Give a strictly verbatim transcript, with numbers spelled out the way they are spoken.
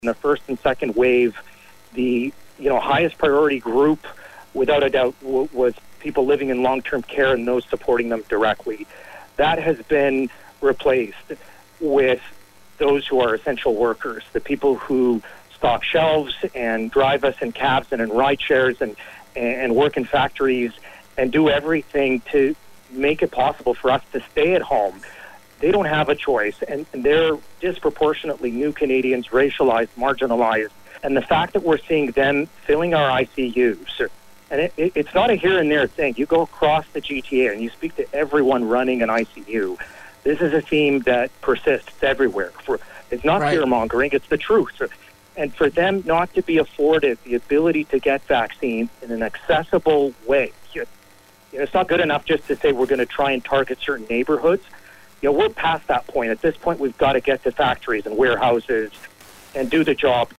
In the first and second wave, the you know highest priority group, without a doubt, w- was people living in long-term care and those supporting them directly. That has been replaced with those who are essential workers, the people who stock shelves and drive us in cabs and in ride shares and, and work in factories and do everything to make it possible for us to stay at home. They don't have a choice, and, and they're disproportionately new Canadians, racialized, marginalized. And the fact that we're seeing them filling our I C Us, and it, it, it's not a here and there thing. You go across the G T A and you speak to everyone running an I C U. This is a theme that persists everywhere. For, it's not right. fear-mongering, it's the truth. And for them not to be afforded the ability to get vaccines in an accessible way, you know, it's not good enough just to say we're going to try and target certain neighborhoods. You know, we're past that point. At this point, we've got to get to factories and warehouses and do the job